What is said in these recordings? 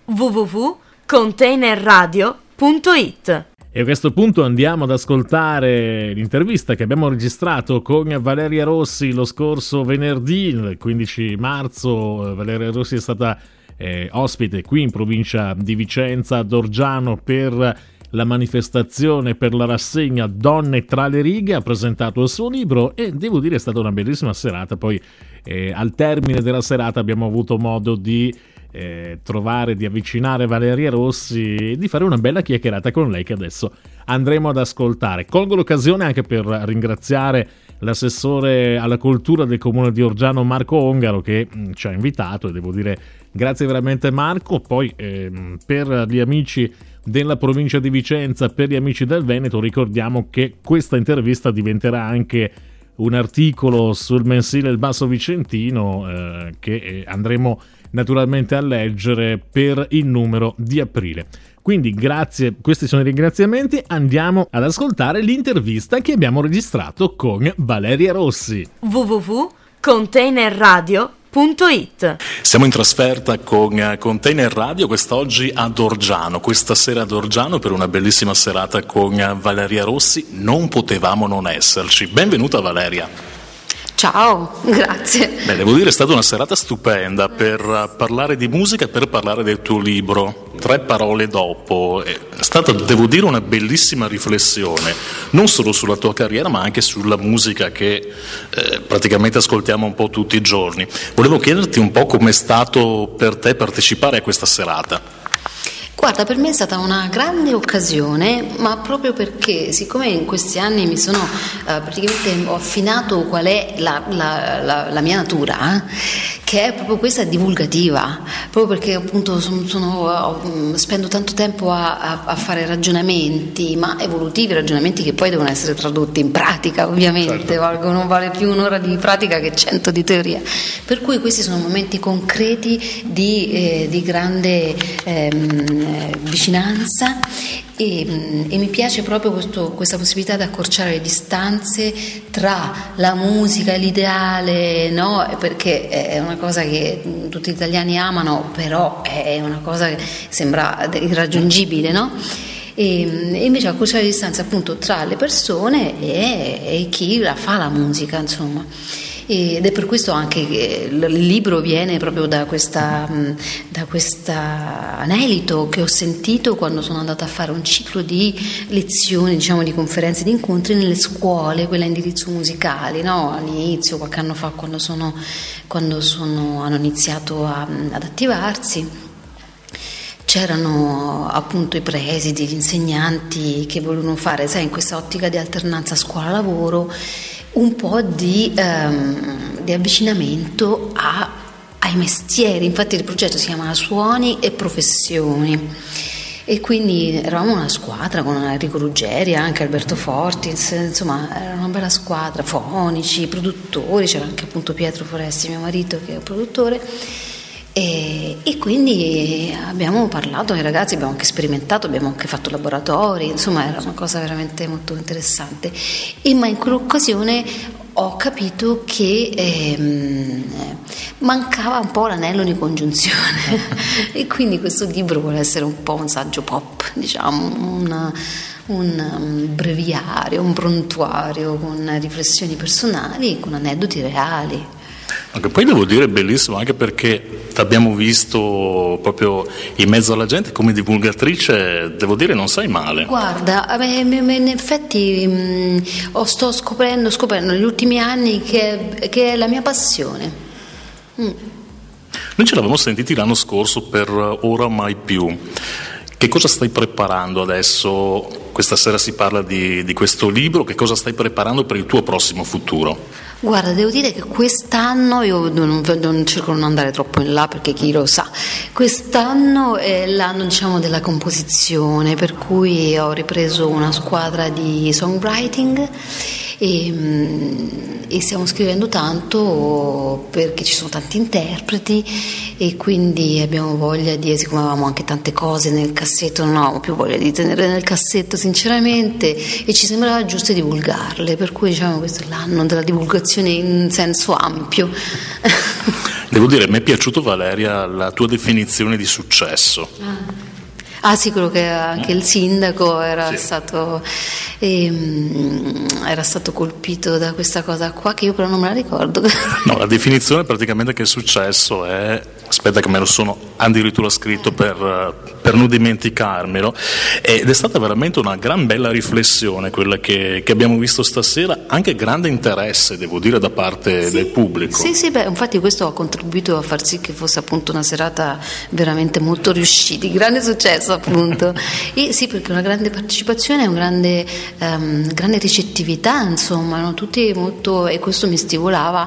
www.containerradio.it. E a questo punto andiamo ad ascoltare l'intervista che abbiamo registrato con Valeria Rossi lo scorso venerdì, il 15 marzo. Valeria Rossi è stata ospite qui in provincia di Vicenza, ad Orgiano, per la manifestazione, per la rassegna Donne tra le righe. Ha presentato il suo libro e devo dire è stata una bellissima serata. Poi al termine della serata abbiamo avuto modo di trovare, di avvicinare Valeria Rossi e di fare una bella chiacchierata con lei che adesso andremo ad ascoltare. Colgo l'occasione anche per ringraziare l'assessore alla cultura del comune di Orgiano, Marco Ongaro, che ci ha invitato, e devo dire grazie veramente Marco. Poi per gli amici della provincia di Vicenza, per gli amici del Veneto, ricordiamo che questa intervista diventerà anche un articolo sul mensile Il Basso Vicentino che andremo naturalmente a leggere per il numero di aprile. Quindi grazie, questi sono i ringraziamenti. Andiamo ad ascoltare l'intervista che abbiamo registrato con Valeria Rossi. www.containerradio.it. Siamo in trasferta con Container Radio quest'oggi ad Orgiano, questa sera ad Orgiano per una bellissima serata con Valeria Rossi. Non potevamo non esserci. Benvenuta Valeria. Ciao, grazie. Beh, devo dire è stata una serata stupenda per parlare di musica e per parlare del tuo libro. 3 parole dopo. È stata, devo dire, una bellissima riflessione, non solo sulla tua carriera ma anche sulla musica che praticamente ascoltiamo un po' tutti i giorni. Volevo chiederti un po' com'è stato per te partecipare a questa serata. Guarda, per me è stata una grande occasione, ma proprio perché, siccome in questi anni mi sono praticamente ho affinato qual è la mia natura, che è proprio questa divulgativa, proprio perché appunto spendo tanto tempo a fare ragionamenti, ma evolutivi, ragionamenti che poi devono essere tradotti in pratica, ovviamente. Certo. Non vale più un'ora di pratica che 100 di teoria, per cui questi sono momenti concreti di grande vicinanza e mi piace proprio questa possibilità di accorciare le distanze tra la musica e l'ideale, no? Perché è una cosa che tutti gli italiani amano, però è una cosa che sembra irraggiungibile, no? E invece accorciare le distanze appunto tra le persone e chi la fa la musica, insomma. Ed è per questo anche che il libro viene proprio da questa anelito che ho sentito quando sono andata a fare un ciclo di lezioni, diciamo di conferenze, di incontri nelle scuole, quelle a indirizzo musicali, no? All'inizio, qualche anno fa, quando hanno iniziato ad attivarsi. C'erano appunto i presidi, gli insegnanti che volevano fare, sai, in questa ottica di alternanza scuola-lavoro, un po' di avvicinamento ai mestieri. Infatti il progetto si chiama Suoni e Professioni e quindi eravamo una squadra con Enrico Ruggeri, anche Alberto Fortis, insomma era una bella squadra, fonici, produttori, c'era anche appunto Pietro Foresti, mio marito, che è un produttore. E quindi abbiamo parlato ai ragazzi, abbiamo anche sperimentato, abbiamo anche fatto laboratori, insomma era una cosa veramente molto interessante. Ma in quell'occasione ho capito che mancava un po' l'anello di congiunzione e quindi questo libro vuole essere un po' un saggio pop, diciamo, un breviario, un prontuario con riflessioni personali e con aneddoti reali. Anche poi devo dire bellissimo anche perché ti abbiamo visto proprio in mezzo alla gente come divulgatrice, devo dire non sei male. Guarda, in effetti sto scoprendo negli ultimi anni che è la mia passione. Noi ce l'avevamo sentiti l'anno scorso per Ora Mai Più. Che cosa stai preparando adesso? Questa sera si parla di questo libro, che cosa stai preparando per il tuo prossimo futuro? Guarda, devo dire che quest'anno, io non cerco di non andare troppo in là perché chi lo sa, quest'anno è l'anno, diciamo, della composizione, per cui ho ripreso una squadra di songwriting e stiamo scrivendo tanto perché ci sono tanti interpreti e quindi abbiamo voglia siccome avevamo anche tante cose nel cassetto, non avevamo più voglia di tenere nel cassetto sinceramente e ci sembrava giusto divulgarle, per cui diciamo questo è l'anno della divulgazione in senso ampio. Devo dire, mi è piaciuto, Valeria, la tua definizione di successo. Sicuro che anche il sindaco era stato colpito da questa cosa qua, che io però non me la ricordo. No, la definizione praticamente che il successo è, aspetta che me lo sono addirittura scritto per non dimenticarmelo, ed è stata veramente una gran bella riflessione quella che abbiamo visto stasera, anche grande interesse, devo dire, da parte del pubblico. Sì, infatti questo ha contribuito a far sì che fosse appunto una serata veramente molto riuscita, grande successo appunto. E sì, perché una grande partecipazione, una grande ricettività, insomma, erano tutti molto, e questo mi stimolava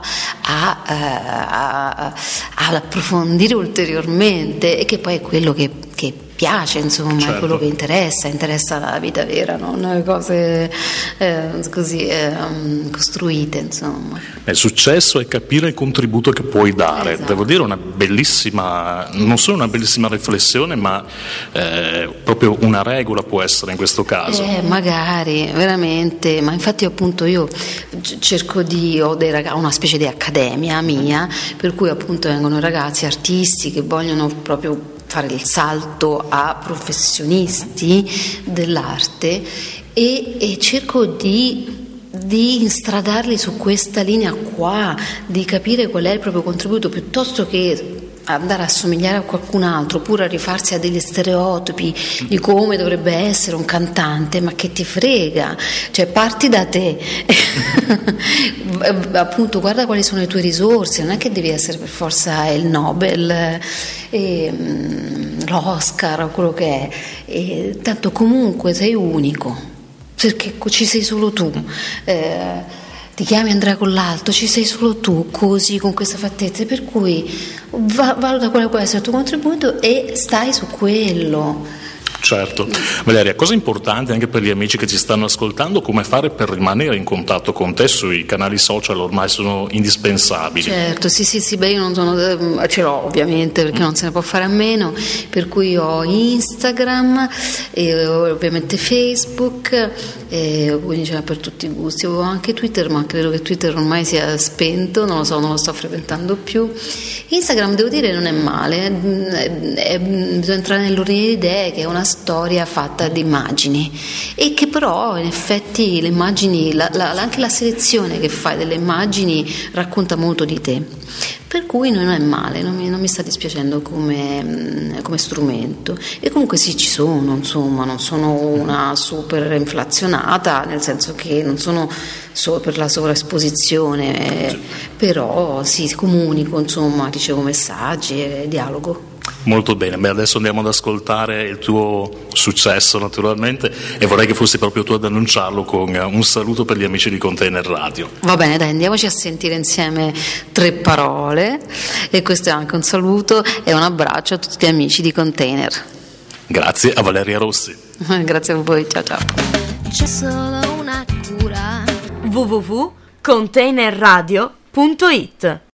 ad approfondire ulteriormente, e che poi è quello che piace, insomma, certo. È quello che interessa la vita vera, non le cose così costruite, insomma. Il successo è capire il contributo che puoi dare. Esatto. Devo dire, non solo una bellissima riflessione, ma proprio una regola può essere in questo caso. Magari, veramente, ma infatti appunto io cerco ho una specie di accademia mia, per cui appunto vengono ragazzi artisti che vogliono proprio fare il salto a professionisti dell'arte, e cerco di instradarli su questa linea qua, di capire qual è il proprio contributo, piuttosto che andare a somigliare a qualcun altro, oppure a rifarsi a degli stereotipi di come dovrebbe essere un cantante. Ma che ti frega, cioè parti da te. Appunto, guarda quali sono le tue risorse, non è che devi essere per forza il Nobel, l'Oscar o quello che è, tanto comunque sei unico, perché ci sei solo tu. Ti chiami Andrea Collalto, ci sei solo tu, così, con questa fattezza, per cui valuta quale può essere il tuo contributo e stai su quello. Certo. Valeria, cosa importante anche per gli amici che ci stanno ascoltando, come fare per rimanere in contatto con te sui canali social, ormai sono indispensabili. Certo, sì, io non sono, ce l'ho ovviamente, perché non se ne può fare a meno, per cui ho Instagram e ovviamente Facebook, quindi c'è per tutti i gusti. Ho anche Twitter, ma credo che Twitter ormai sia spento, non lo so, non lo sto frequentando più. Instagram, devo dire, non è male, bisogna entrare nell'ordine di idee, che è una storia fatta di immagini, e che però in effetti le immagini, anche la selezione che fai delle immagini racconta molto di te, per cui non è male, non mi sta dispiacendo come strumento. E comunque sì, ci sono, insomma, non sono una super inflazionata, nel senso che non sono solo per la sovraesposizione, però sì, comunico, insomma, ricevo messaggi e dialogo. Molto bene, adesso andiamo ad ascoltare il tuo successo, naturalmente, e vorrei che fossi proprio tu ad annunciarlo con un saluto per gli amici di Container Radio. Va bene, dai, andiamoci a sentire insieme 3 parole, e questo è anche un saluto e un abbraccio a tutti gli amici di Container. Grazie a Valeria Rossi. Grazie a voi, ciao. C'è solo una cura. www.containerradio.it